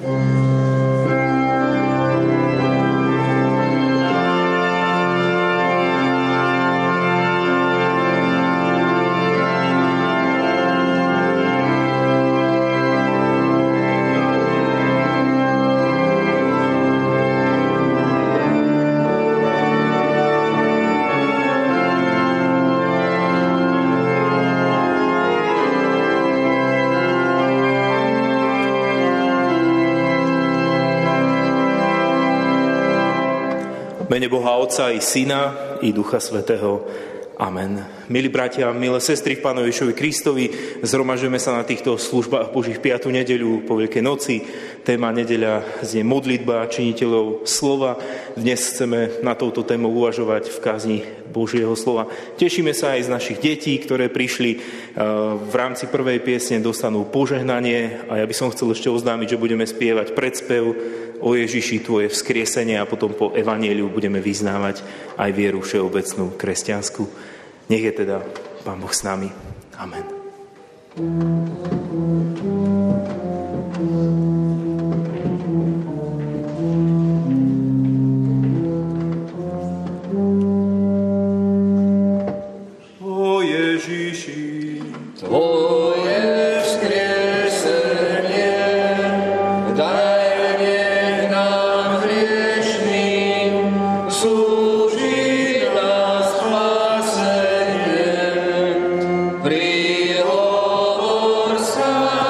Mene Boha Otca i Syna i Ducha Svätého. Amen. Milí bratia, milé sestry v Pánovi Ježišovi Kristovi, zhromažujeme sa na týchto službách Božích 5. nedeľu po Veľkej noci. Téma nedeľa znie modlitba činiteľov slova. Dnes chceme na touto tému uvažovať v kázni Božieho slova. Tešíme sa aj z našich detí, ktoré prišli v rámci prvej piesne, dostanú požehnanie a ja by som chcel ešte oznámiť, že budeme spievať predspev o Ježiši, tvoje vzkriesenie a potom po evanjeliu budeme vyznávať aj vieru všeobecnú kresťanskú. Nech je teda Pán Boh s nami. Amen. O Ježiši, tvoje vzkriesenie daj prihovor sa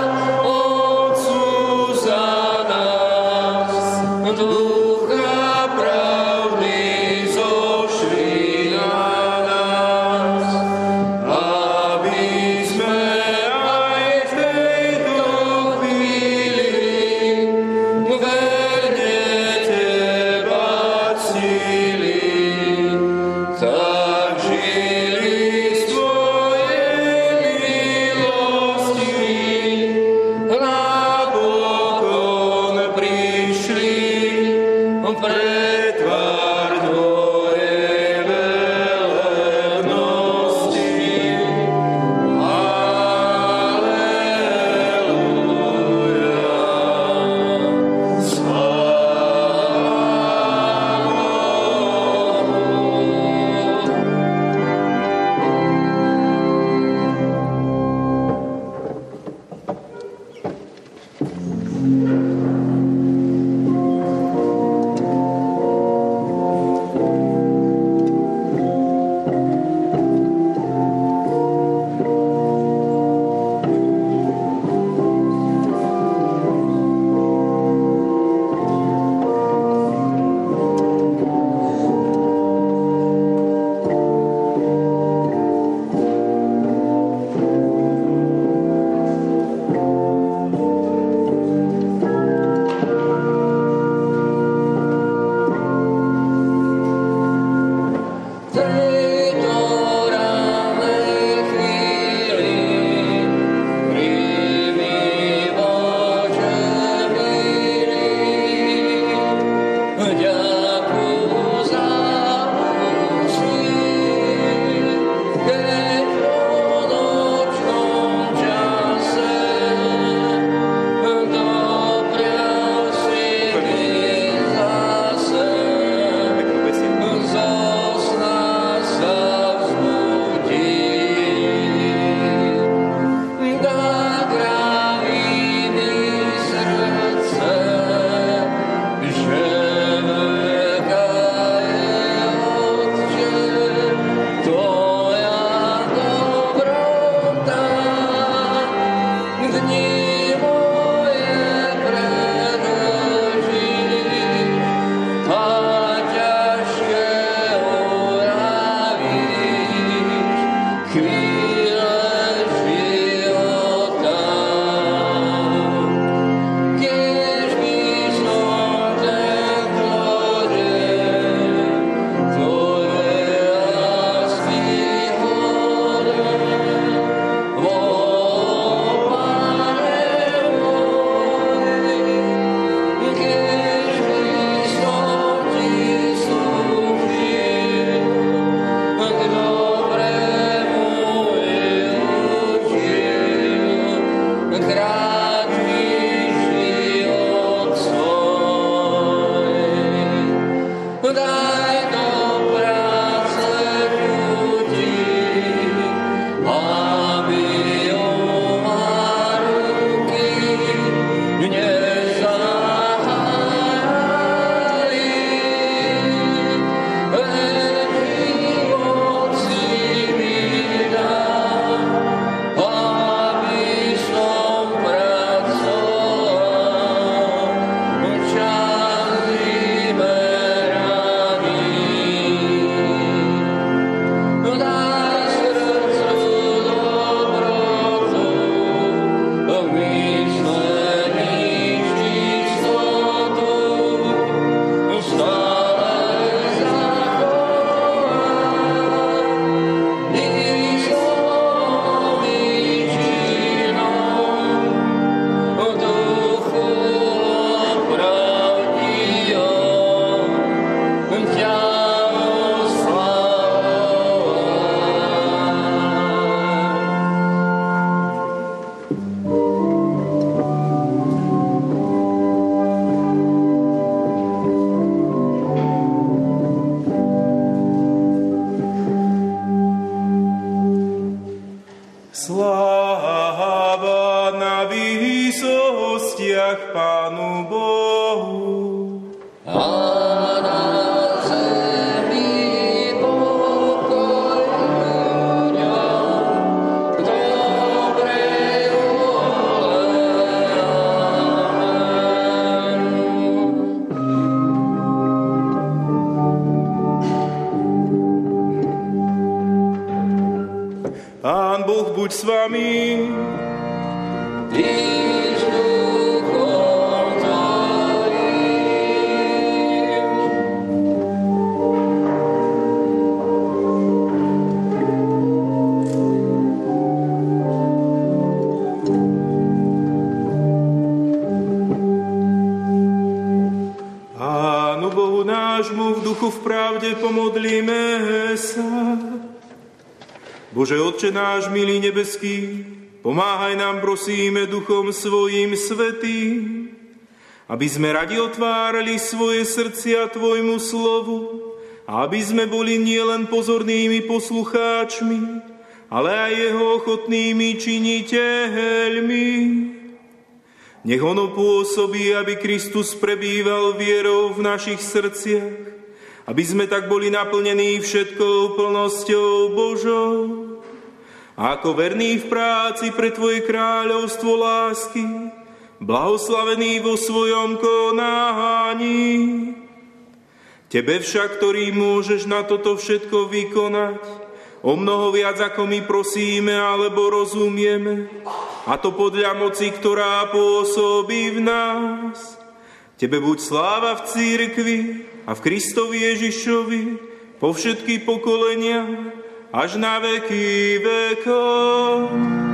výsostiach Pánu Bohu. A na zemi pokoj ľuďom k dobrej vôle. Pán Boh buď s vami. Pánu Bohu nášmu v duchu v pravde pomodlíme sa. Bože Otče náš, milý nebeský, pomáhaj nám, prosíme, Duchom svojím svätým, aby sme radi otvárali svoje srdcia Tvojmu slovu a aby sme boli nielen pozornými poslucháčmi, ale aj jeho ochotnými činiteľmi. Nech ono pôsobí, aby Kristus prebýval vierou v našich srdciach, aby sme tak boli naplnení všetkou plnosťou Božou. A ako verní v práci pre Tvoje kráľovstvo lásky, blahoslavení vo svojom konaní. Tebe však, ktorý môžeš na toto všetko vykonať, o mnoho viac, ako my prosíme alebo rozumieme, a to podľa moci, ktorá pôsobí v nás. Tebe buď sláva v cirkvi a v Kristovi Ježišovi po všetky pokolenia, až na veky vekov.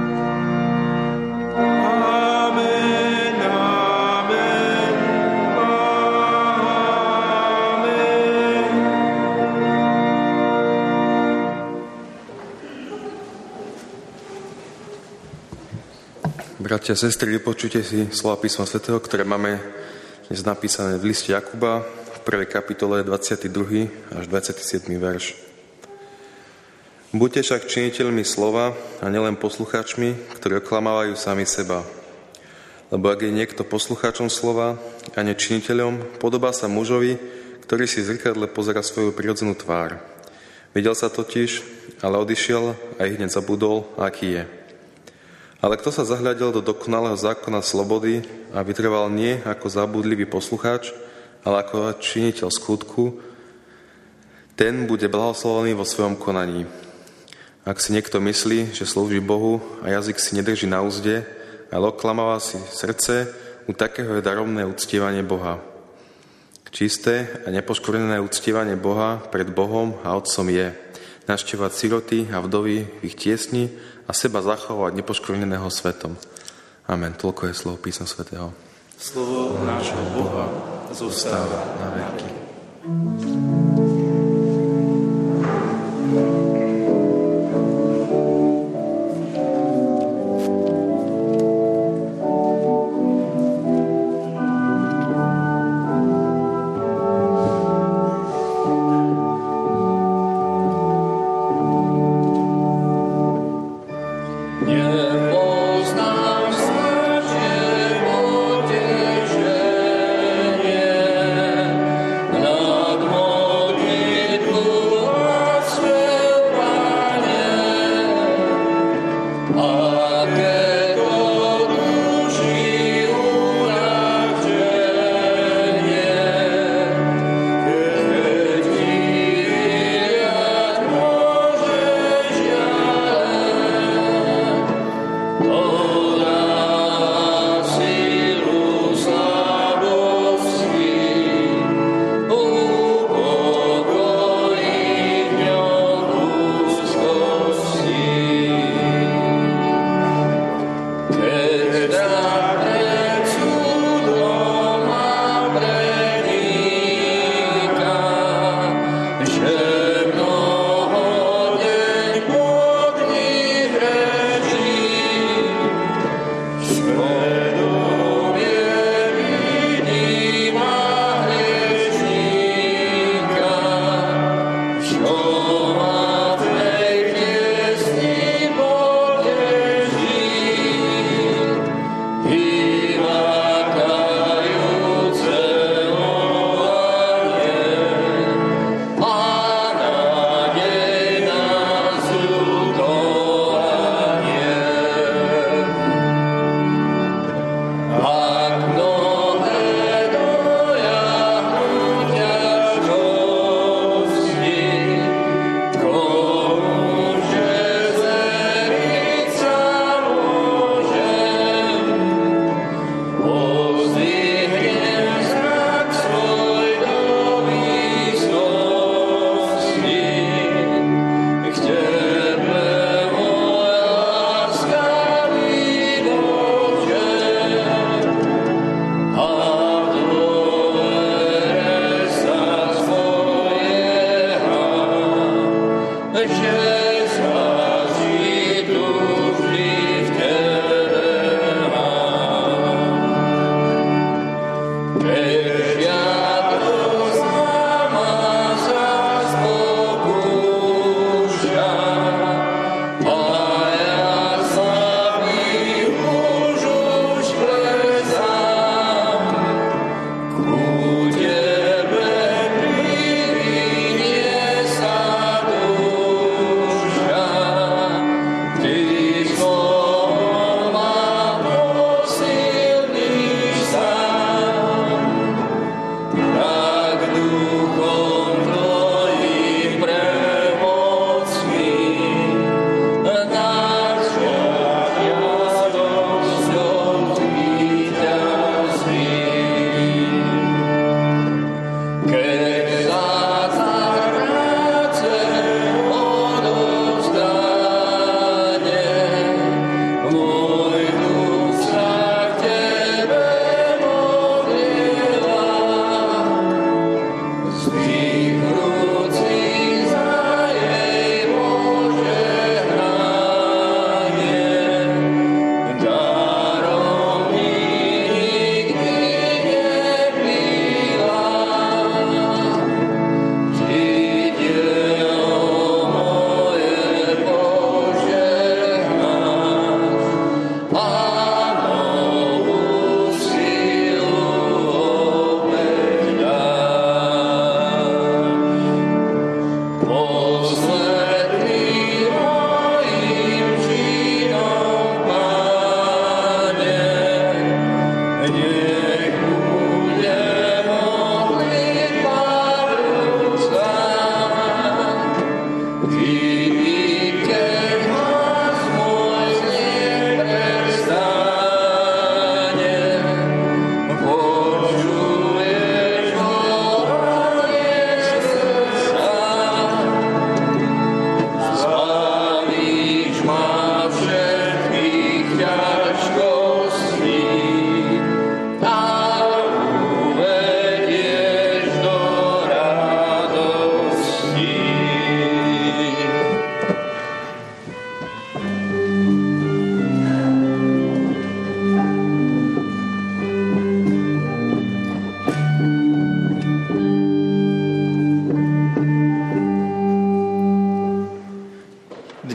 Amen, amen, amen. Bratia a sestry, vypočujte si slova písma svätého, ktoré máme dnes napísané v liste Jakuba v 1. kapitole 22. až 27. verš. Buďte však činiteľmi slova a nielen poslucháčmi, ktorí oklamávajú sami seba. Lebo ak je niekto poslucháčom slova a nečiniteľom, podobá sa mužovi, ktorý si v zrkadle pozerá svoju prirodzenú tvár. Videl sa totiž, ale odišiel a ich hneď zabudol, aký je. Ale kto sa zahľadil do dokonalého zákona slobody a vytrval nie ako zabudlivý poslucháč, ale ako činiteľ skutku, ten bude blahoslavený vo svojom konaní. Ak si niekto myslí, že slúži Bohu a jazyk si nedrží na úzde, ale oklamáva si srdce, u takého je daromné uctievanie Boha. Čisté a nepoškvrnené uctievanie Boha pred Bohom a Otcom je navštevovať siroty a vdovy v ich tiesni a seba zachovať nepoškvrneného svetom. Amen. Toľko je slovo písma svätého. Slovo nášho Boha zostáva na veky. Nad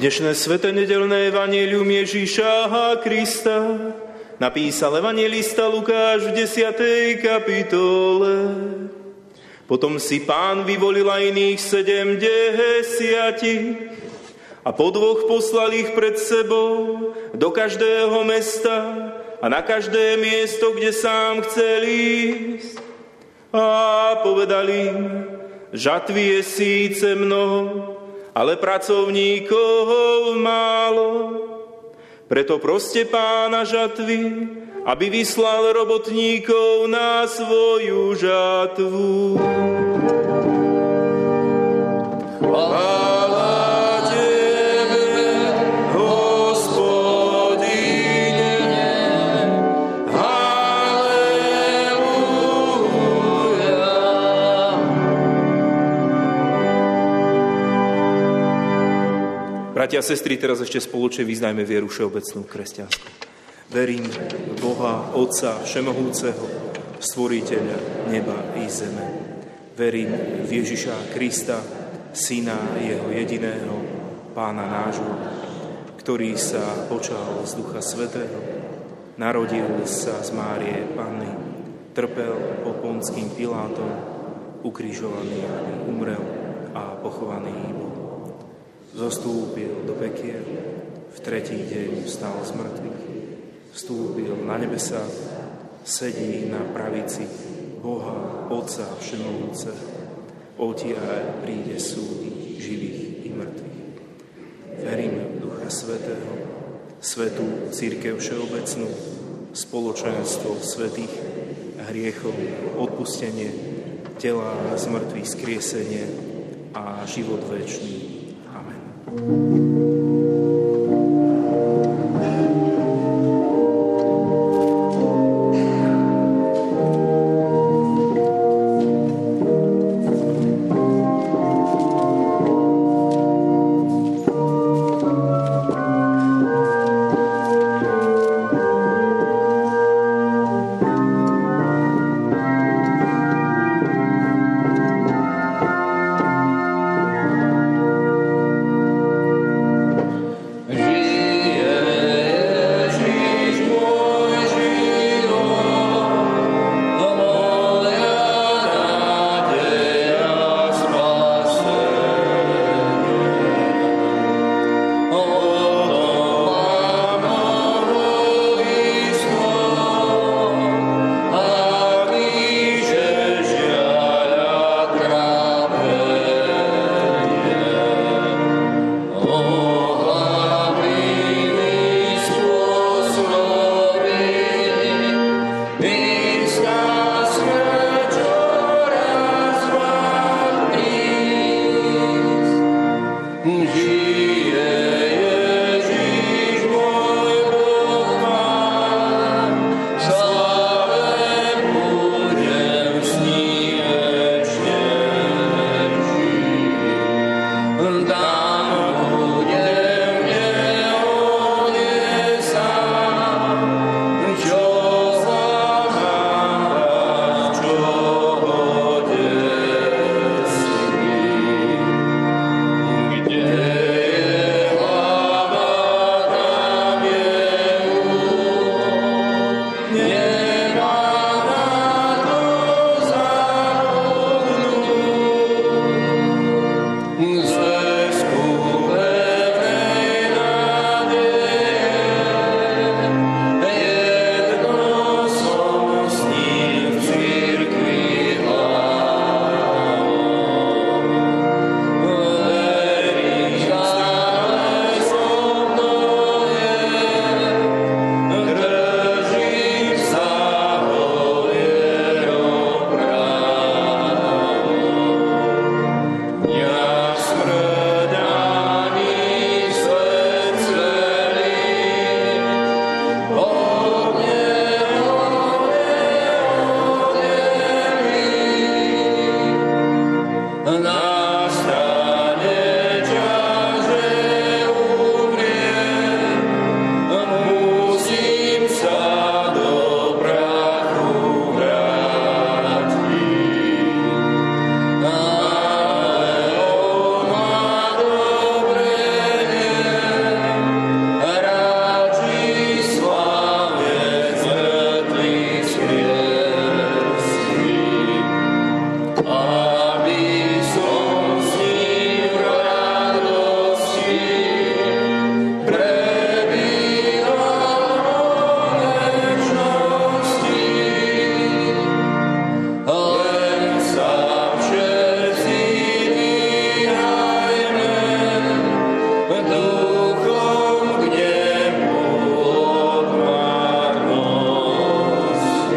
Dnešné sväté nedeľné evanjelium Ježíša Krista napísal evanjelista Lukáš v 10. kapitole. Potom si Pán vyvolil aj iných 70 a po 2 poslal ich pred sebou do každého mesta a na každé miesto, kde sám chcel ísť. A povedal im, žatvy je síce mnoho, ale pracovníkov málo. Preto proste Pána žatvy, aby vyslal robotníkov na svoju žatvu. Chvála Tebe, Hospodine, halelúja. Bratia a sestry, teraz ešte spoločne vyznajme vieru všeobecnú kresťanskú. Verím v Boha, Otca Všemohúceho, Stvoriteľa neba i zeme. Verím v Ježiša Krista, Syna jeho jediného, Pána nášho, ktorý sa počal z Ducha Svätého, narodil sa z Márie Panny, trpel pod Pontským Pilátom, ukrižovaný, umrel a pochovaný bol. Zostúpil do pekiel, v 3. deň vstal z mŕtvych, vstúpil na nebesá, sedí na pravici Boha, Otca Všemohúceho, odtiaľ príde súdiť živých i mŕtvych. Verím v Ducha Svätého, svätú cirkev všeobecnú, spoločenstvo svätých hriechov, odpustenie tela z mŕtvych, skriesenie a život večný. Amen.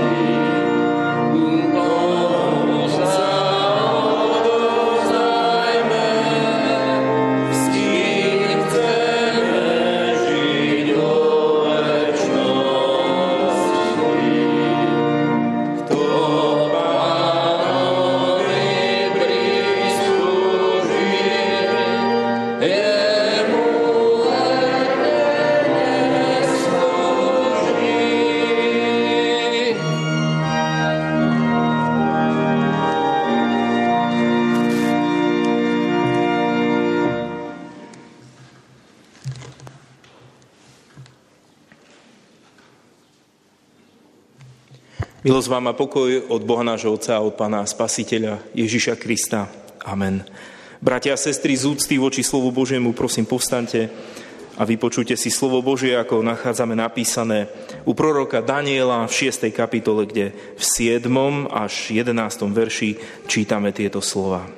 Milosť vám a pokoj od Boha nášho Otca a od Pána Spasiteľa Ježiša Krista. Amen. Bratia a sestry, z úcty voči slovu Božiemu, prosím, povstaňte a vypočujte si slovo Božie, ako nachádzame napísané u proroka Daniela v 6. kapitole, kde v 7. až 11. verši čítame tieto slova.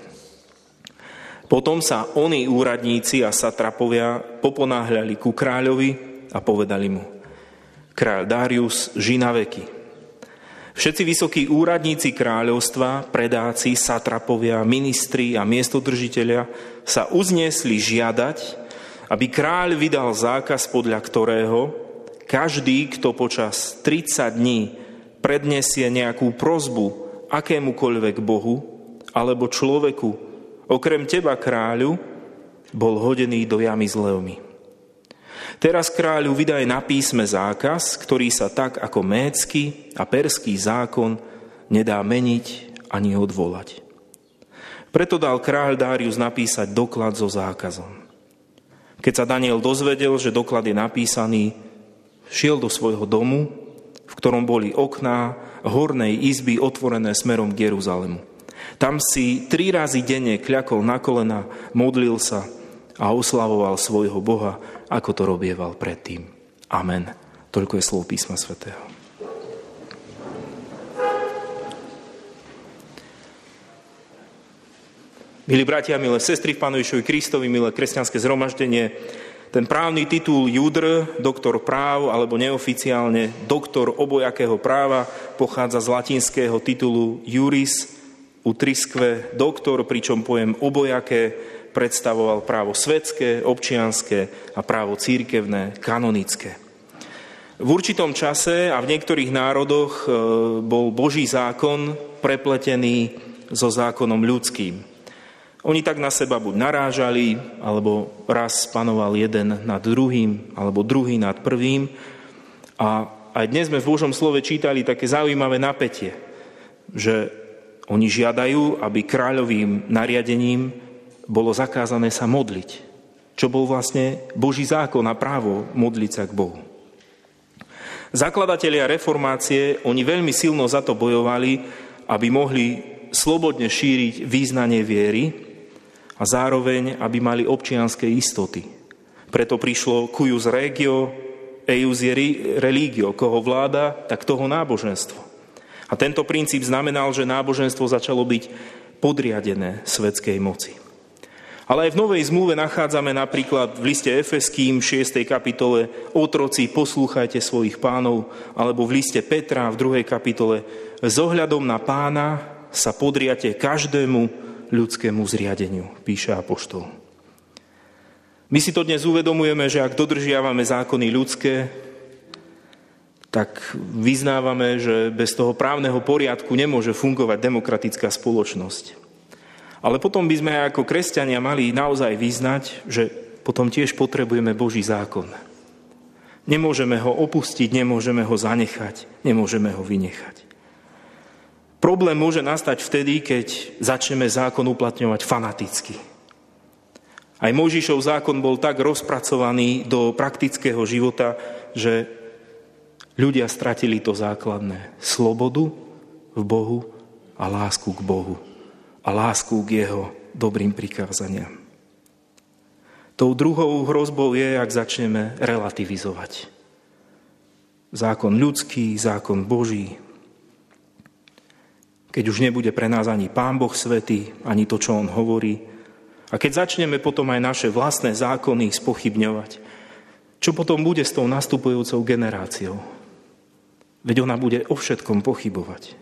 Potom sa oni úradníci a satrapovia poponáhľali ku kráľovi a povedali mu: Kráľ Darius, ži na veky. Všetci vysokí úradníci kráľovstva, predáci, satrapovia, ministri a miestodržitelia sa uzniesli žiadať, aby kráľ vydal zákaz, podľa ktorého každý, kto počas 30 dní predniesie nejakú prosbu akémukoľvek bohu alebo človeku, okrem teba, kráľu, bol hodený do jamy s levmi. Teraz kráľu vydaj na písme zákaz, ktorý sa tak ako médsky a perský zákon nedá meniť ani odvolať. Preto dal kráľ Darius napísať doklad so zákazom. Keď sa Daniel dozvedel, že doklad je napísaný, šiel do svojho domu, v ktorom boli okná hornej izby otvorené smerom k Jeruzalemu. Tam si 3 razy denne kľakol na kolena, modlil sa a oslavoval svojho Boha, ako to robieval predtým. Amen. Toľko je slovo písma svätého. Milí bratia, milé sestry v Pánu Ježišovi Kristovi, milé kresťanské zhromaždenie, ten právny titul judr, doktor práv, alebo neoficiálne doktor obojakého práva, pochádza z latinského titulu juris utrisque doktor, pričom pojem obojaké predstavoval právo svetské, občianske a právo cirkevné, kanonické. V určitom čase a v niektorých národoch bol Boží zákon prepletený so zákonom ľudským. Oni tak na seba buď narážali, alebo raz panoval jeden nad druhým, alebo druhý nad prvým. A aj dnes sme v Božom slove čítali také zaujímavé napätie, že oni žiadajú, aby kráľovým nariadením bolo zakázané sa modliť, čo bol vlastne Boží zákon a právo modliť sa k Bohu. Zakladatelia reformácie, oni veľmi silno za to bojovali, aby mohli slobodne šíriť význanie viery a zároveň, aby mali občianske istoty. Preto prišlo cuius regio, eius religio, koho vláda, tak toho náboženstvo. A tento princíp znamenal, že náboženstvo začalo byť podriadené svetskej moci. Ale aj v Novej zmluve nachádzame napríklad v liste Efeským 6. kapitole: Otroci, poslúchajte svojich pánov, alebo v liste Petra v 2. kapitole: s ohľadom na Pána sa podriate každému ľudskému zriadeniu, píše apoštol. My si to dnes uvedomujeme, že ak dodržiavame zákony ľudské, tak vyznávame, že bez toho právneho poriadku nemôže fungovať demokratická spoločnosť. Ale potom by sme ako kresťania mali naozaj vyznať, že potom tiež potrebujeme Boží zákon. Nemôžeme ho opustiť, nemôžeme ho zanechať, nemôžeme ho vynechať. Problém môže nastať vtedy, keď začneme zákon uplatňovať fanaticky. Aj Mojžišov zákon bol tak rozpracovaný do praktického života, že ľudia stratili to základné: slobodu v Bohu a lásku k Bohu. A lásku k jeho dobrým prikázaniam. Tou druhou hrozbou je, ak začneme relativizovať zákon ľudský, zákon Boží. Keď už nebude pre nás ani Pán Boh svätý, ani to, čo on hovorí. A keď začneme potom aj naše vlastné zákony spochybňovať, čo potom bude s tou nastupujúcou generáciou? Veď ona bude o všetkom pochybovať.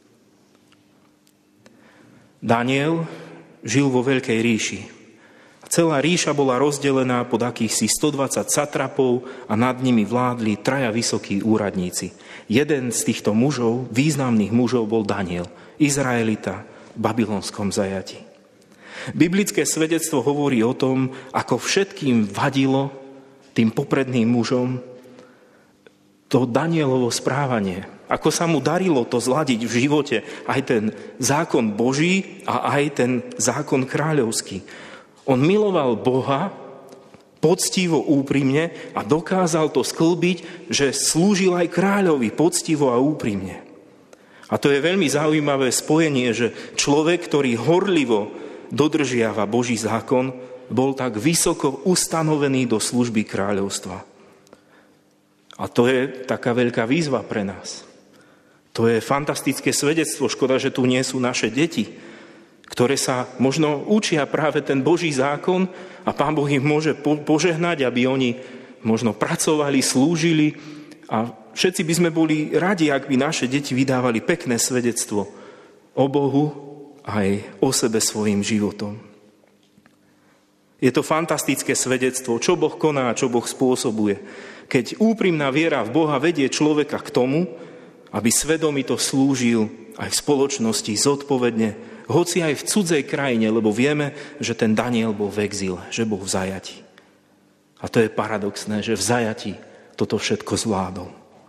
Daniel žil vo veľkej ríši. Celá ríša bola rozdelená pod akýchsi 120 satrapov a nad nimi vládli 3 vysokí úradníci. Jeden z týchto mužov, významných mužov, bol Daniel, Izraelita v babylonskom zajatí. Biblické svedectvo hovorí o tom, ako všetkým vadilo tým popredným mužom to Danielovo správanie. Ako sa mu darilo to zladiť v živote aj ten zákon Boží a aj ten zákon kráľovský. On miloval Boha poctivo, úprimne a dokázal to sklbiť, že slúžil aj kráľovi poctivo a úprimne. A to je veľmi zaujímavé spojenie, že človek, ktorý horlivo dodržiava Boží zákon, bol tak vysoko ustanovený do služby kráľovstva. A to je taká veľká výzva pre nás. To je fantastické svedectvo. Škoda, že tu nie sú naše deti, ktoré sa možno učia práve ten Boží zákon a Pán Boh im môže požehnať, aby oni možno pracovali, slúžili a všetci by sme boli radi, ak by naše deti vydávali pekné svedectvo o Bohu aj o sebe svojim životom. Je to fantastické svedectvo, čo Boh koná a čo Boh spôsobuje. Keď úprimná viera v Boha vedie človeka k tomu, aby svedomito slúžil aj v spoločnosti zodpovedne, hoci aj v cudzej krajine, lebo vieme, že ten Daniel bol v exíle, že bol v zajatí. A to je paradoxné, že v zajatí toto všetko zvládol.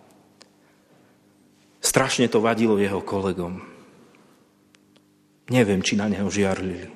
Strašne to vadilo jeho kolegom. Neviem, či na neho žiarlili.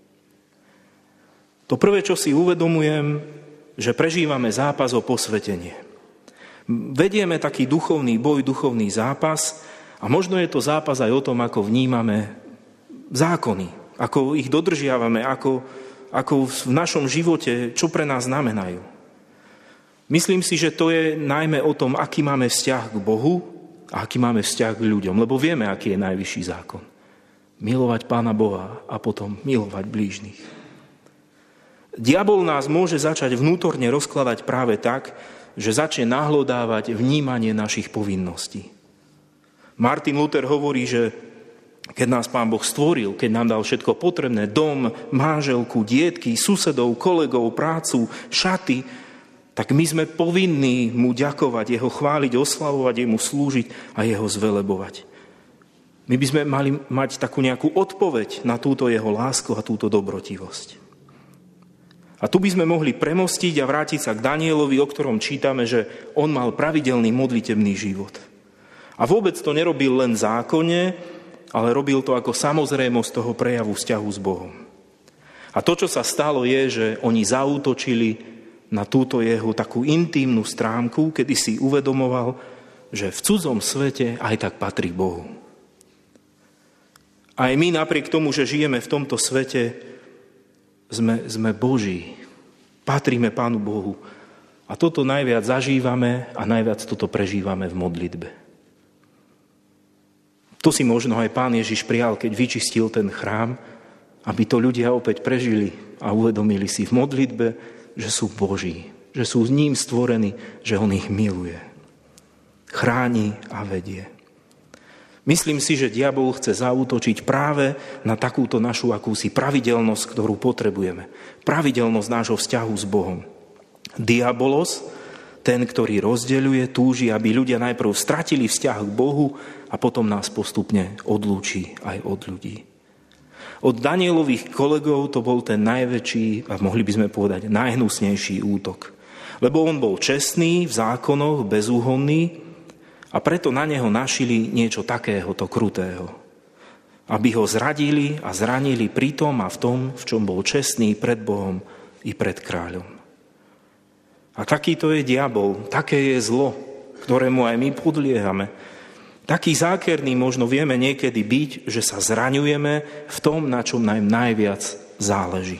To prvé, čo si uvedomujem, že prežívame zápas o posvetenie. Vedieme taký duchovný boj, duchovný zápas a možno je to zápas aj o tom, ako vnímame zákony, ako ich dodržiavame, ako v našom živote, čo pre nás znamenajú. Myslím si, že to je najmä o tom, aký máme vzťah k Bohu a aký máme vzťah k ľuďom, lebo vieme, aký je najvyšší zákon. Milovať Pána Boha a potom milovať blížnych. Diabol nás môže začať vnútorne rozkladať práve tak, že začne nahlodávať vnímanie našich povinností. Martin Luther hovorí, že keď nás Pán Boh stvoril, keď nám dal všetko potrebné, dom, manželku, dietky, susedov, kolegov, prácu, šaty, tak my sme povinní mu ďakovať, jeho chváliť, oslavovať, jemu slúžiť a jeho zvelebovať. My by sme mali mať takú nejakú odpoveď na túto jeho lásku a túto dobrotivosť. A tu by sme mohli premostiť a vrátiť sa k Danielovi, o ktorom čítame, že on mal pravidelný modlitebný život. A vôbec to nerobil len zákonne, ale robil to ako samozrejmosť toho prejavu vzťahu s Bohom. A to, čo sa stalo, je, že oni zaútočili na túto jeho takú intímnu stránku, kedy si uvedomoval, že v cudzom svete aj tak patrí Bohu. Aj my napriek tomu, že žijeme v tomto svete, sme Boží. Patríme Pánu Bohu. A toto najviac zažívame a najviac toto prežívame v modlitbe. To si možno aj Pán Ježiš prijal, keď vyčistil ten chrám, aby to ľudia opäť prežili a uvedomili si v modlitbe, že sú Boží, že sú s ním stvorení, že on ich miluje. Chráni a vedie. Myslím si, že diabol chce zaútočiť práve na takúto našu akúsi pravidelnosť, ktorú potrebujeme. Pravidelnosť nášho vzťahu s Bohom. Diabolos, ten, ktorý rozdeľuje, túži, aby ľudia najprv stratili vzťah k Bohu a potom nás postupne odlúči aj od ľudí. Od Danielových kolegov to bol ten najväčší, a mohli by sme povedať, najhnusnejší útok. Lebo on bol čestný, v zákonoch, bezúhonný, a preto na neho našili niečo takéhoto krutého. Aby ho zradili a zranili pri tom a v tom, v čom bol čestný pred Bohom i pred kráľom. A takýto je diabol, také je zlo, ktorému aj my podliehame. Taký zákerný možno vieme niekedy byť, že sa zraňujeme v tom, na čom nám najviac záleží.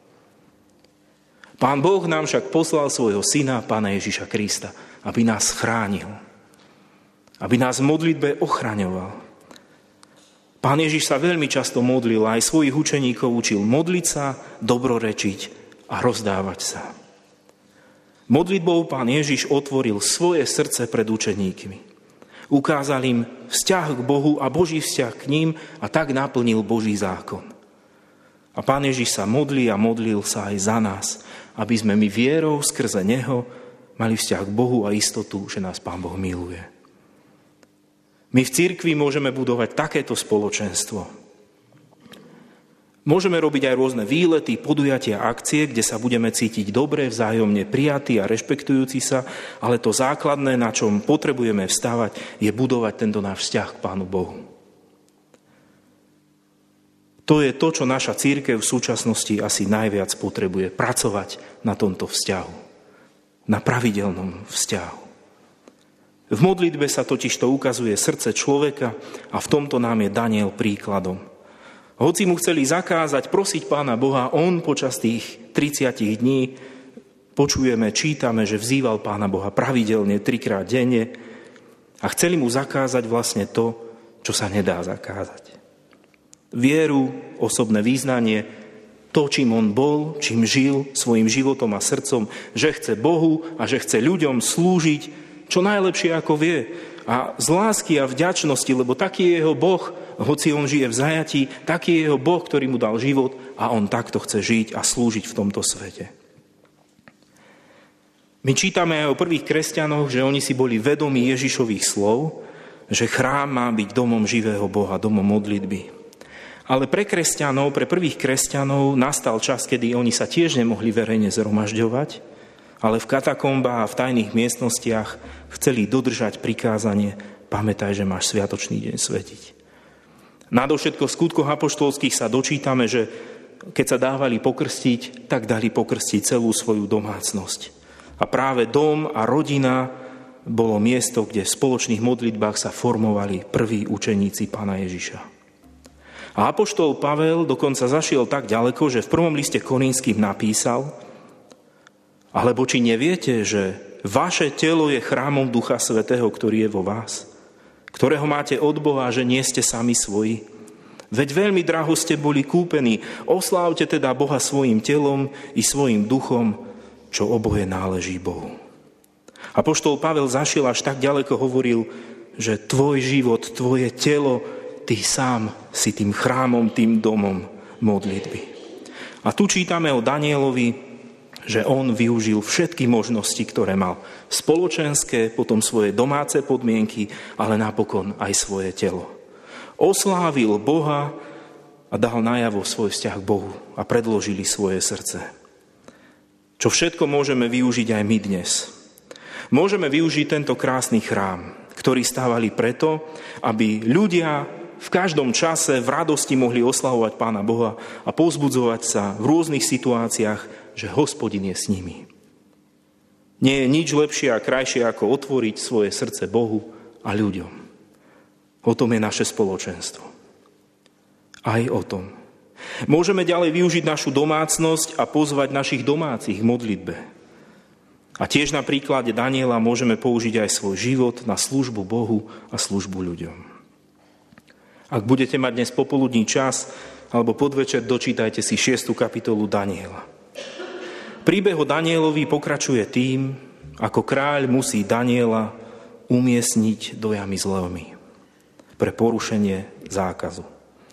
Pán Boh nám však poslal svojho syna, Pána Ježiša Krista, aby nás chránil. Aby nás v modlitbe ochraňoval. Pán Ježiš sa veľmi často modlil a aj svojich učeníkov učil modliť sa, dobrorečiť a rozdávať sa. Modlitbou Pán Ježiš otvoril svoje srdce pred učeníkmi. Ukázal im vzťah k Bohu a Boží vzťah k ním a tak naplnil Boží zákon. A Pán Ježiš sa modlí a modlil sa aj za nás, aby sme my vierou skrze Neho mali vzťah k Bohu a istotu, že nás Pán Boh miluje. My v cirkvi môžeme budovať takéto spoločenstvo. Môžeme robiť aj rôzne výlety, podujatia, akcie, kde sa budeme cítiť dobre, vzájomne prijatí a rešpektujúci sa, ale to základné, na čom potrebujeme vstávať, je budovať tento náš vzťah k Pánu Bohu. To je to, čo naša cirkev v súčasnosti asi najviac potrebuje, pracovať na tomto vzťahu, na pravidelnom vzťahu. V modlitbe sa totiž to ukazuje srdce človeka a v tomto nám je Daniel príkladom. Hoci mu chceli zakázať prosiť Pána Boha, on počas tých 30 dní počujeme, čítame, že vzýval Pána Boha pravidelne 3-krát denne a chceli mu zakázať vlastne to, čo sa nedá zakázať. Vieru, osobné význanie, to, čím on bol, čím žil svojim životom a srdcom, že chce Bohu a že chce ľuďom slúžiť čo najlepšie ako vie. A z lásky a vďačnosti, lebo taký je jeho Boh, hoci on žije v zajatí, taký je jeho Boh, ktorý mu dal život a on takto chce žiť a slúžiť v tomto svete. My čítame aj o prvých kresťanoch, že oni si boli vedomí Ježišových slov, že chrám má byť domom živého Boha, domom modlitby. Ale pre kresťanov, pre prvých kresťanov nastal čas, kedy oni sa tiež nemohli verejne zhromažďovať, ale v katakombách a v tajných miestnostiach chceli dodržať prikázanie: pamätaj, že máš sviatočný deň svetiť. Nadovšetko v skutkoch apoštolských sa dočítame, že keď sa dávali pokrstiť, tak dali pokrstiť celú svoju domácnosť. A práve dom a rodina bolo miesto, kde v spoločných modlitbách sa formovali prví učeníci Pána Ježiša. A apoštol Pavel dokonca zašiel tak ďaleko, že v prvom liste Korínskym napísal: alebo či neviete, že vaše telo je chrámom Ducha Svätého, ktorý je vo vás, ktorého máte od Boha, že nie ste sami svoji? Veď veľmi draho ste boli kúpení. Oslávte teda Boha svojim telom i svojim duchom, čo oboje náleží Bohu. Apoštol Pavel zašiel až tak ďaleko, hovoril, že tvoj život, tvoje telo, ty sám si tým chrámom, tým domom modlitby. A tu čítame o Danielovi, že on využil všetky možnosti, ktoré mal. Spoločenské, potom svoje domáce podmienky, ale napokon aj svoje telo. Oslávil Boha a dal najavo svoj vzťah k Bohu a predložili svoje srdce. Čo všetko môžeme využiť aj my dnes. Môžeme využiť tento krásny chrám, ktorý stávali preto, aby ľudia v každom čase v radosti mohli oslavovať Pána Boha a povzbudzovať sa v rôznych situáciách, že Hospodin je s nimi. Nie je nič lepšie a krajšie, ako otvoriť svoje srdce Bohu a ľuďom. O tom je naše spoločenstvo. Aj o tom. Môžeme ďalej využiť našu domácnosť a pozvať našich domácich k modlitbe. A tiež na príklade Daniela môžeme použiť aj svoj život na službu Bohu a službu ľuďom. Ak budete mať dnes popoludní čas alebo podvečer, dočítajte si 6. kapitolu Daniela. Príbeh o Danielovi pokračuje tým, ako kráľ musí Daniela umiestniť do jamy s levmi pre porušenie zákazu.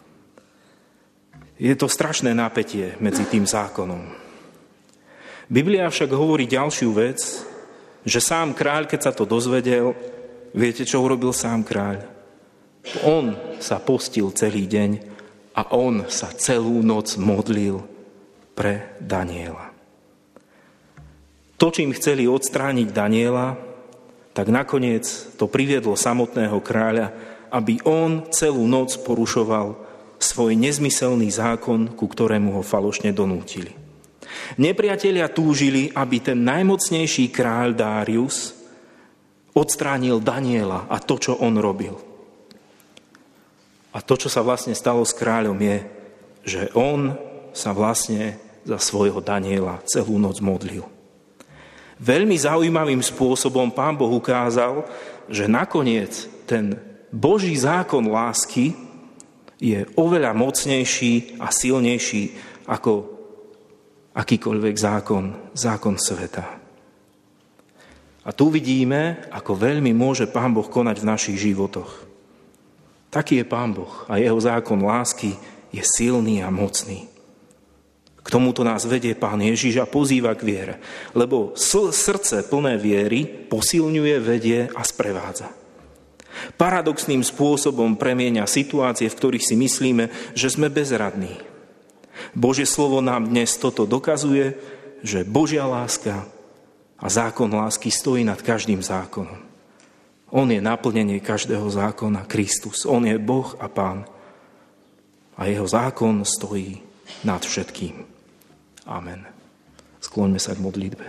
Je to strašné napätie medzi tým zákonom. Biblia však hovorí ďalšiu vec, že sám kráľ, keď sa to dozvedel, viete, čo urobil sám kráľ? On sa postil celý deň a on sa celú noc modlil pre Daniela. To, čím chceli odstrániť Daniela, tak nakoniec to priviedlo samotného kráľa, aby on celú noc porušoval svoj nezmyselný zákon, ku ktorému ho falošne donútili. Nepriatelia túžili, aby ten najmocnejší kráľ Dárius odstránil Daniela a to, čo on robil. A to, čo sa vlastne stalo s kráľom, je, že on sa vlastne za svojho Daniela celú noc modlil. Veľmi zaujímavým spôsobom Pán Boh ukázal, že nakoniec ten Boží zákon lásky je oveľa mocnejší a silnejší ako akýkoľvek zákon sveta. A tu vidíme, ako veľmi môže Pán Boh konať v našich životoch. Taký je Pán Boh a jeho zákon lásky je silný a mocný. K tomuto nás vedie Pán Ježiš a pozýva k viere, lebo srdce plné viery posilňuje, vedie a sprevádza. Paradoxným spôsobom premieňa situácie, v ktorých si myslíme, že sme bezradní. Božie slovo nám dnes toto dokazuje, že Božia láska a zákon lásky stojí nad každým zákonom. On je naplnenie každého zákona, Kristus. On je Boh a Pán. A jeho zákon stojí nad všetkým. Amen. Skloňme sa k modlitbe.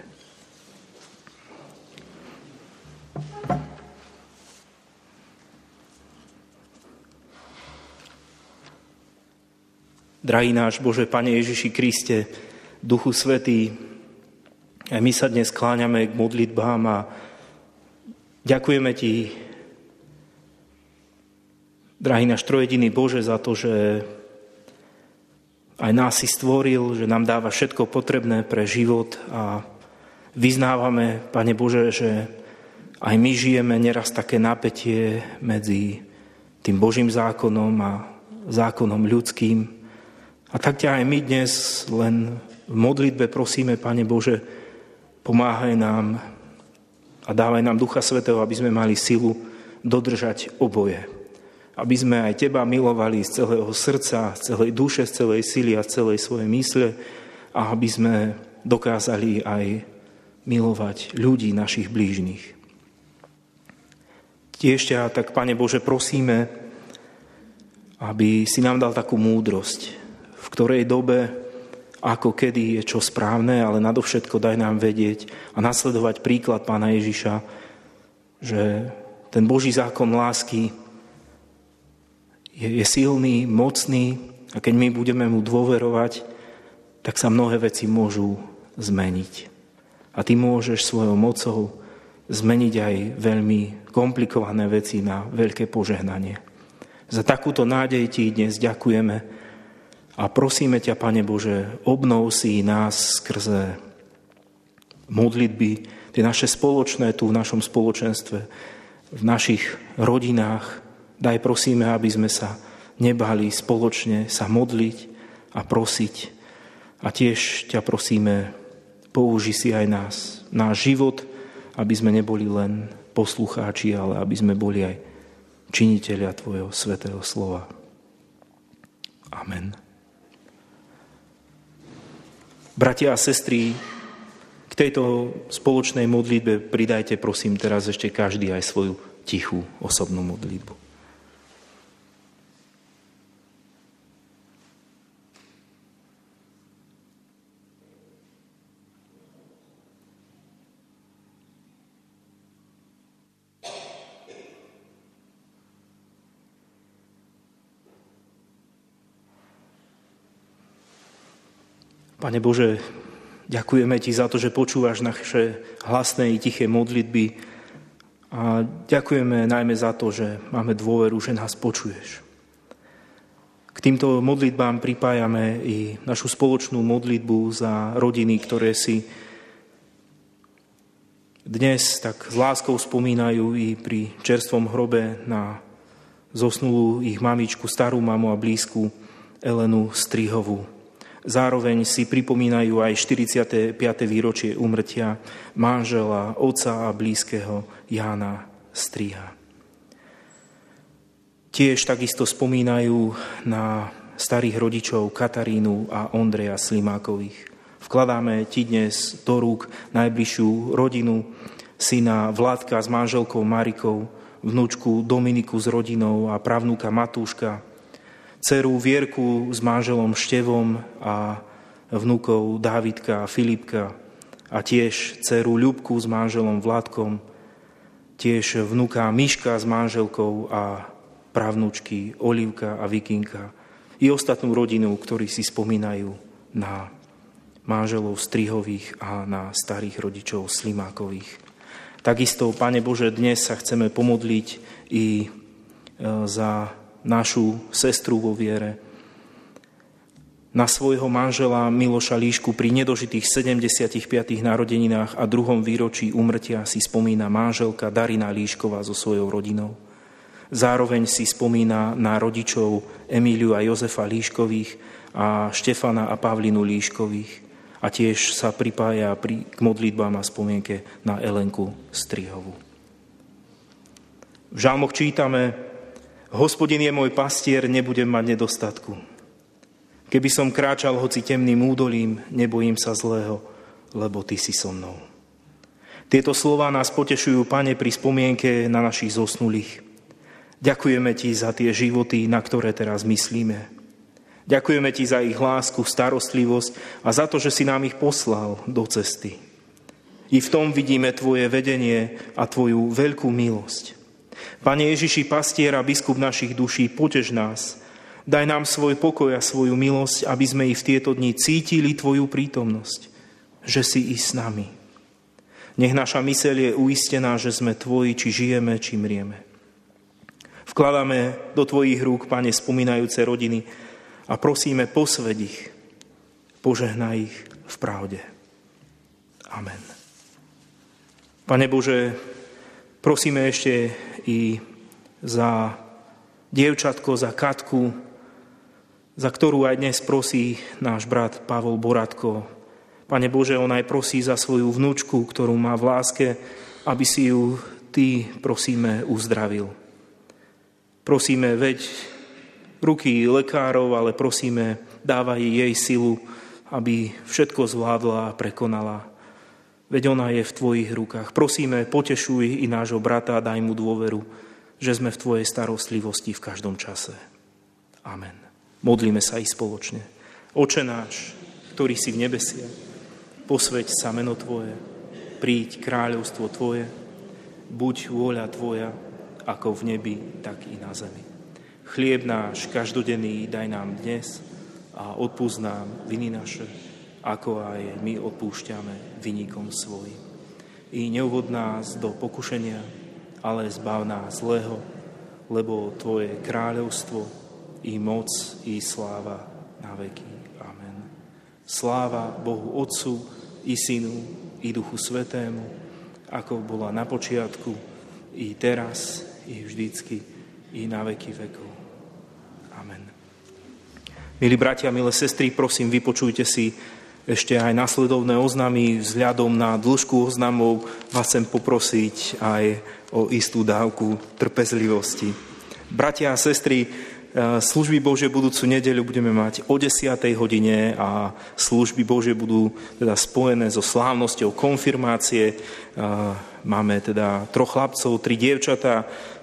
Drahý náš Bože, Pane Ježiši Kriste, Duchu Svätý, aj my sa dnes skláňame k modlitbám a ďakujeme Ti, drahý náš trojediný Bože, za to, že aj nás si stvoril, že nám dáva všetko potrebné pre život a vyznávame, Pane Bože, že aj my žijeme neraz také napätie medzi tým Božím zákonom a zákonom ľudským. A tak ťa aj my dnes len v modlitbe prosíme, Pane Bože, pomáhaj nám a dávaj nám Ducha Svätého, aby sme mali silu dodržať oboje. Aby sme aj Teba milovali z celého srdca, z celej duše, z celej sily a z celej svojej mysle a aby sme dokázali aj milovať ľudí, našich blížnych. Tiež ťa tak, Pane Bože, prosíme, aby si nám dal takú múdrosť, v ktorej dobe ako kedy je čo správne, ale nadovšetko daj nám vedieť a nasledovať príklad Pána Ježiša, že ten Boží zákon lásky je silný, mocný a keď my budeme mu dôverovať, tak sa mnohé veci môžu zmeniť. A Ty môžeš svojou mocou zmeniť aj veľmi komplikované veci na veľké požehnanie. Za takúto nádej Ti dnes ďakujeme a prosíme ťa, Pane Bože, obnov si nás skrze modlitby, tie naše spoločné tu v našom spoločenstve, v našich rodinách. Daj prosíme, aby sme sa nebali spoločne sa modliť a prosiť. A tiež ťa prosíme, použi si aj nás, náš život, aby sme neboli len poslucháči, ale aby sme boli aj činitelia Tvojho svätého slova. Amen. Bratia a sestry, k tejto spoločnej modlitbe pridajte, prosím, teraz ešte každý aj svoju tichú osobnú modlitbu. Pane Bože, ďakujeme Ti za to, že počúvaš naše hlasné i tiché modlitby a ďakujeme najmä za to, že máme dôveru, že nás počuješ. K týmto modlitbám pripájame i našu spoločnú modlitbu za rodiny, ktoré si dnes tak s láskou spomínajú i pri čerstvom hrobe na zosnulú ich mamičku, starú mamu a blízku Elenu Strihovú. Zároveň si pripomínajú aj 45. výročie úmrtia manžela, otca a blízkeho Jána Striha. Tiež takisto spomínajú na starých rodičov Katarínu a Ondreja Slimákových. Vkladáme Ti dnes do rúk najbližšiu rodinu, syna Vládka s manželkou Marikou, vnúčku Dominiku s rodinou a pravnúka Matúška, dceru Vierku s manželom Števom a vnúkov Dávidka a Filipka a tiež dceru Ľubku s manželom Vládkom, tiež vnúka Miška s manželkou a pravnúčky Olivka a Vikinka i ostatnú rodinu, ktorí si spomínajú na manželov Strihových a na starých rodičov Slimákových. Takisto, Pane Bože, dnes sa chceme pomodliť i za našu sestru vo viere, na svojho manžela Miloša Líšku pri nedožitých 75. narodeninách a 2. výročí úmrtia si spomína manželka Darina Líšková so svojou rodinou. Zároveň si spomína na rodičov Emíliu a Jozefa Líškových a Štefana a Pavlinu Líškových. A tiež sa pripája k modlitbám a spomienke na Elenku Strihovú. V žalmoch čítame: Hospodin je môj pastier, nebudem mať nedostatku. Keby som kráčal hoci temným údolím, nebojím sa zlého, lebo Ty si so mnou. Tieto slová nás potešujú, Pane, pri spomienke na našich zosnulých. Ďakujeme Ti za tie životy, na ktoré teraz myslíme. Ďakujeme Ti za ich lásku, starostlivosť a za to, že si nám ich poslal do cesty. I v tom vidíme Tvoje vedenie a Tvoju veľkú milosť. Pane Ježiši, pastier a biskup našich duší, potež nás. Daj nám svoj pokoj a svoju milosť, aby sme i v tieto dni cítili Tvoju prítomnosť, že si i s nami. Nech naša myseľ je uistená, že sme Tvoji, či žijeme, či mrieme. Vkladáme do Tvojich rúk, Pane, spomínajúce rodiny a prosíme, posväť ich, požehnaj ich v pravde. Amen. Pane Bože, prosíme ešte i za dievčatko, za Katku, za ktorú aj dnes prosí náš brat Pavol Boratko. Pane Bože, on aj prosí za svoju vnúčku, ktorú má v láske, aby si ju Ty, prosíme, uzdravil. Prosíme, veď ruky lekárov, ale prosíme, dávaj jej silu, aby všetko zvládla a prekonala. Veď ona je v Tvojich rukách. Prosíme, potešuj i nášho brata a daj mu dôveru, že sme v Tvojej starostlivosti v každom čase. Amen. Modlíme sa i spoločne. Oče náš, ktorý si v nebesiach, posväť sa meno Tvoje, príď kráľovstvo Tvoje, buď vôľa Tvoja, ako v nebi, tak i na zemi. Chlieb náš každodenný daj nám dnes a odpúsť nám viny naše, ako aj my odpúšťame vinníkom svojim. I neuvod nás do pokušenia, ale zbav nás zlého, lebo Tvoje kráľovstvo, i moc, i sláva na veky. Amen. Sláva Bohu Otcu, i Synu, i Duchu Svätému, ako bola na počiatku, i teraz, i vždycky, i na veky vekov. Amen. Milí bratia, milé sestry, prosím, vypočujte si ešte aj nasledovné oznamy. Vzhľadom na dĺžku oznamov vás chcem poprosiť aj o istú dávku trpezlivosti. Bratia a sestry, služby Božie budúcu nedeľu budeme mať o 10. hodine a služby Božie budú teda spojené so slávnosťou konfirmácie. Máme teda 3 chlapcov, 3 dievčatá,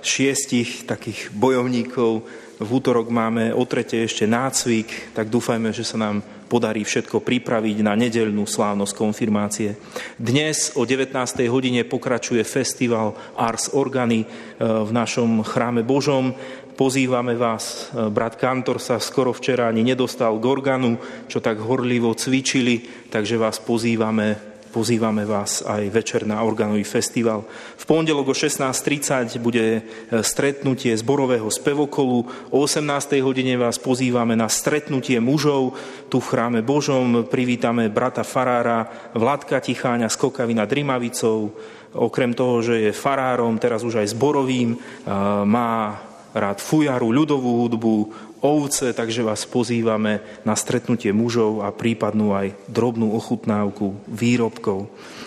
6 takých bojovníkov. V útorok máme o 3. ešte nácvik, tak dúfajme, že sa nám podarí všetko pripraviť na nedeľnú slávnosť konfirmácie. Dnes o 19. hodine pokračuje festival Ars Organi v našom chráme Božom. Pozývame vás, brat Kantor sa skoro včera ani nedostal k organu, čo tak horlivo cvičili, takže vás pozývame vás aj večer na organový festival. V pondelok o 16:30 bude stretnutie zborového spevokolu. O 18. hodine vás pozývame na stretnutie mužov tu v chráme Božom. Privítame brata farára Vladka Ticháňa z Kokavy nad Rimavicou. Okrem toho, že je farárom, teraz už aj zborovým, má rád fujaru, ľudovú hudbu, ovce, takže vás pozývame na stretnutie mužov a prípadnú aj drobnú ochutnávku výrobkov.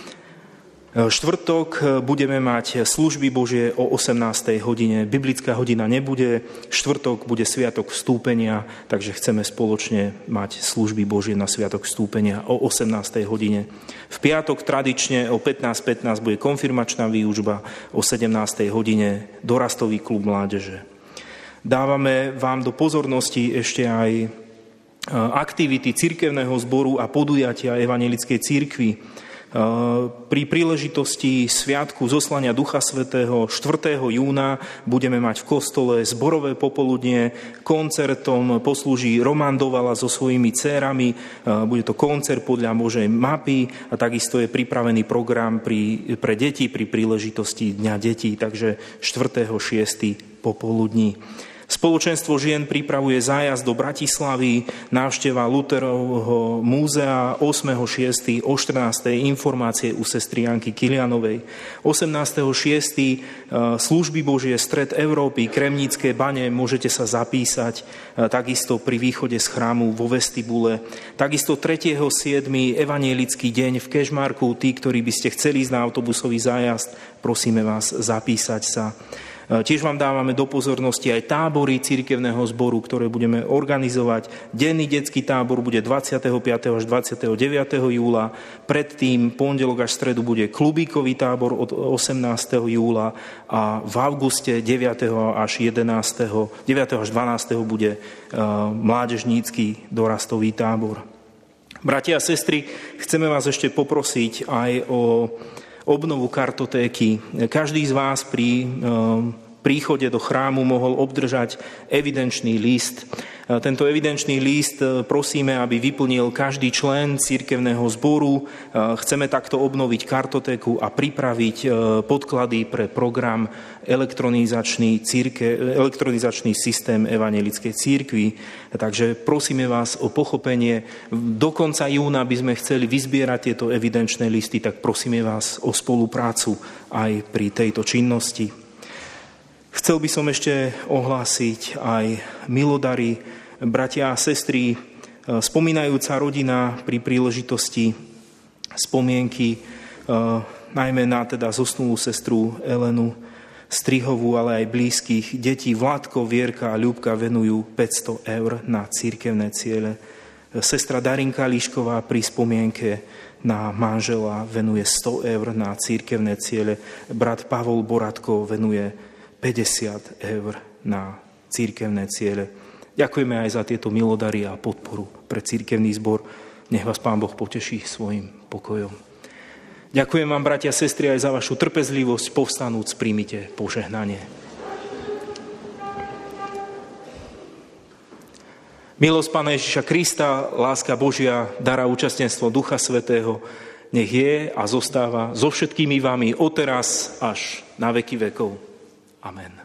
Štvrtok budeme mať služby Božie o 18. hodine. Biblická hodina nebude. Štvrtok bude sviatok vstúpenia, takže chceme spoločne mať služby Božie na sviatok vstúpenia o 18. hodine. V piatok tradične o 15:15 bude konfirmačná výučba, o 17. hodine dorastový klub mládeže. Dávame vám do pozornosti ešte aj aktivity cirkevného zboru a podujatia Evanjelickej cirkvi. Pri príležitosti sviatku zoslania Ducha Svätého 4. júna budeme mať v kostole zborové popoludnie. Koncertom poslúži Roman Dovala so svojimi dcérami. Bude to koncert podľa Božej mapy a takisto je pripravený program pre deti pri príležitosti Dňa detí, takže 4.6. popoludní. Spoločenstvo žien pripravuje zájazd do Bratislavy, návšteva Luterovho múzea 8.6. o 14. informácie u sestry Janky Kilianovej. 18.6. služby Božie Stred Európy, Kremnícke bane, môžete sa zapísať takisto pri východe z chrámu vo vestibule. Takisto 3.7. evanielický deň v Kežmarku. Tí, ktorí by ste chceli ísť na autobusový zájazd, prosíme vás zapísať sa. Tiež vám dávame do pozornosti aj tábory cirkevného zboru, ktoré budeme organizovať. Denný detský tábor bude 25. až 29. júla. Predtým pondelok až stredu bude klubíkový tábor od 18. júla a v auguste 9. až 12. bude mládežnícky dorastový tábor. Bratia a sestry, chceme vás ešte poprosiť aj o obnovu kartotéky. Každý z vás pri príchode do chrámu mohol obdržať evidenčný list. Tento evidenčný list prosíme, aby vyplnil každý člen cirkevného zboru. Chceme takto obnoviť kartotéku a pripraviť podklady pre program elektronizačný systém evanjelickej cirkvi. Takže prosíme vás o pochopenie. Do konca júna by sme chceli vyzbierať tieto evidenčné listy, tak prosíme vás o spoluprácu aj pri tejto činnosti. Chcel by som ešte ohlásiť aj milodary, bratia a sestry, spomínajúca rodina pri príležitosti spomienky, najmä na teda zosnulú sestru Elenu Strihovú, ale aj blízkych detí. Vládko, Vierka a Ľubka venujú 500 eur na cirkevné ciele. Sestra Darinka Líšková pri spomienke na manžela venuje 100 eur na cirkevné ciele. Brat Pavol Boratko venuje 50 eur na cirkevné ciele. Ďakujeme aj za tieto milodary a podporu pre cirkevný zbor. Nech vás Pán Boh poteší svojim pokojom. Ďakujem vám, bratia a sestry, aj za vašu trpezlivosť. Povstanúc, príjmite požehnanie. Milosť Pána Ježiša Krista, láska Božia, dara účastenstvo Ducha Svätého, nech je a zostáva so všetkými vami odteraz až na veky vekov. Amen.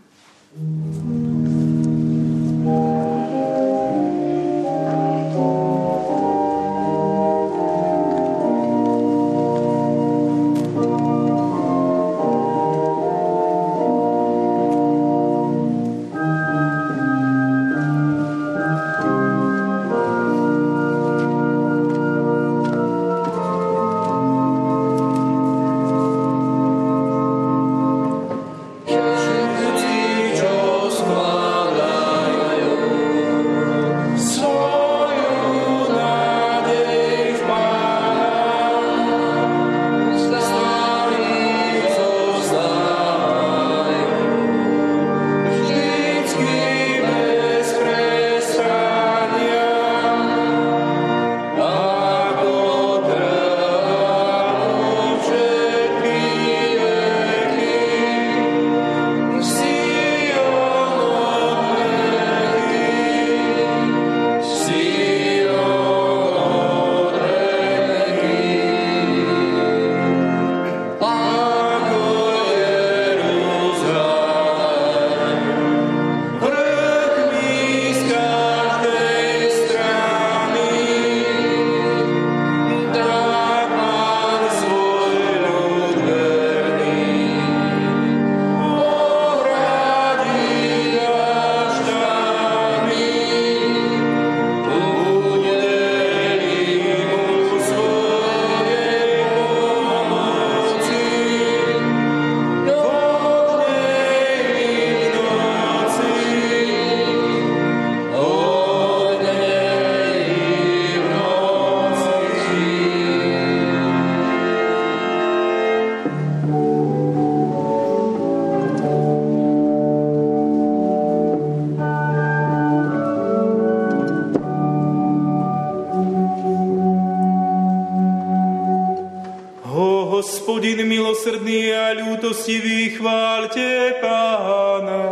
Hospodin milosrdný a ľútostivý, chváľte Pána.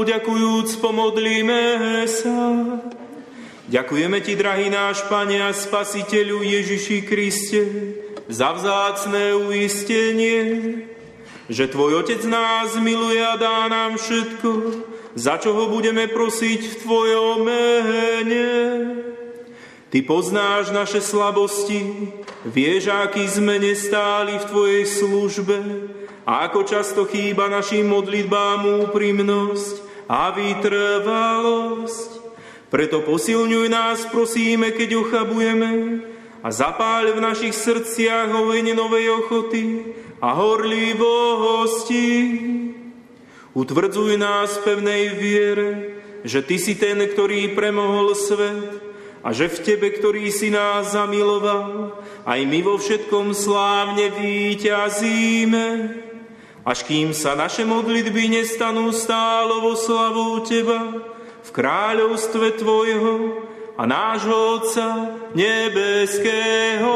Bohu ďakujúc pomodlíme sa. Ďakujeme Ti, drahý náš Pane a Spasiteľu Ježiši Kriste, za vzácne uistenie, že Tvoj Otec nás miluje a dá nám všetko, za čo ho budeme prosiť v Tvojom mene. Ty poznáš naše slabosti, vieš, aký sme nestáli v Tvojej službe a ako často chýba našim modlitbám úprimnosť a vytrvalosť. Preto posilňuj nás, prosíme, keď ochabujeme, a zapáľ v našich srdciach oheň novej ochoty a horlivosti. Utvrdzuj nás v pevnej viere, že Ty si ten, ktorý premohol svet a že v Tebe, ktorý si nás zamiloval, aj my vo všetkom slávne víťazíme, až kým sa naše modlitby nestanú stálovou slavou Teba, v kráľovstve Tvojho a nášho Otca nebeského.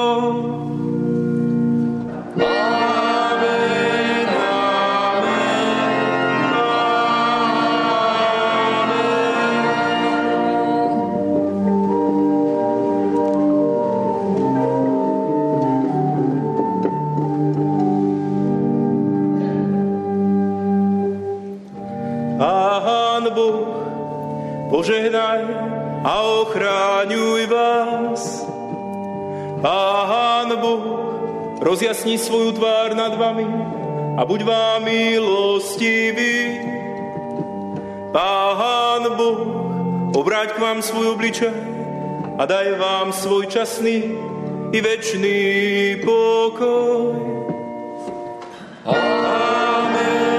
Amen, amen, amen. Pán Boh, požehnaj a ochráňuj vás. Pán Boh, rozjasni svoju tvár nad vami a buď vám milostivý. Pán Boh, obráť k vám svoj obličaj a daj vám svoj časný i večný pokoj. Amen.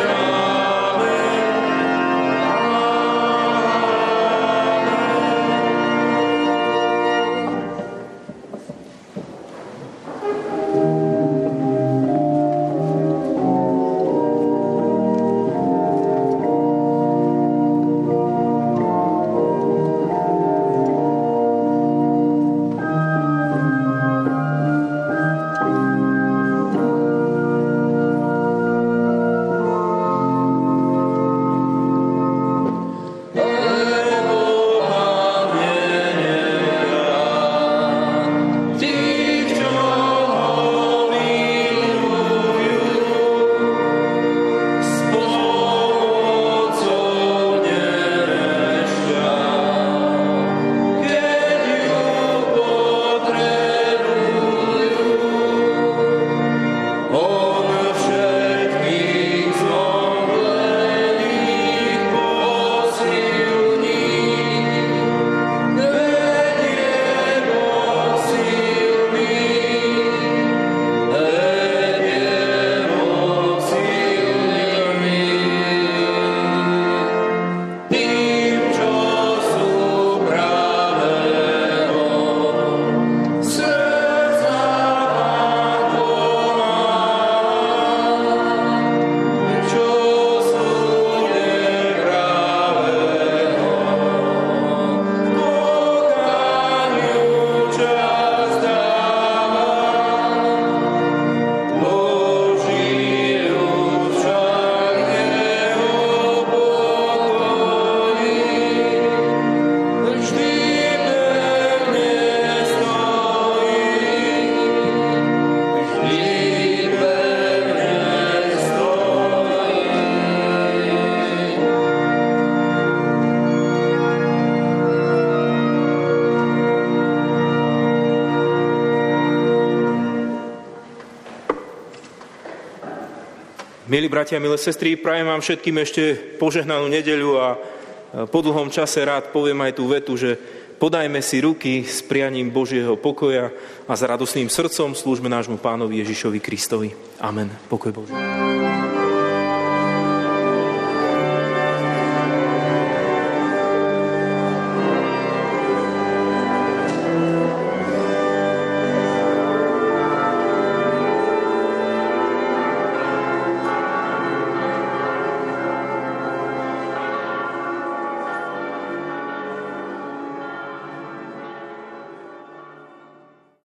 Milí bratia, milé sestry, prajem vám všetkým ešte požehnanú nedeľu a po dlhom čase rád poviem aj tú vetu, že podajme si ruky s prianím Božieho pokoja a s radosným srdcom slúžme nášmu Pánovi Ježišovi Kristovi. Amen. Pokoj Boží.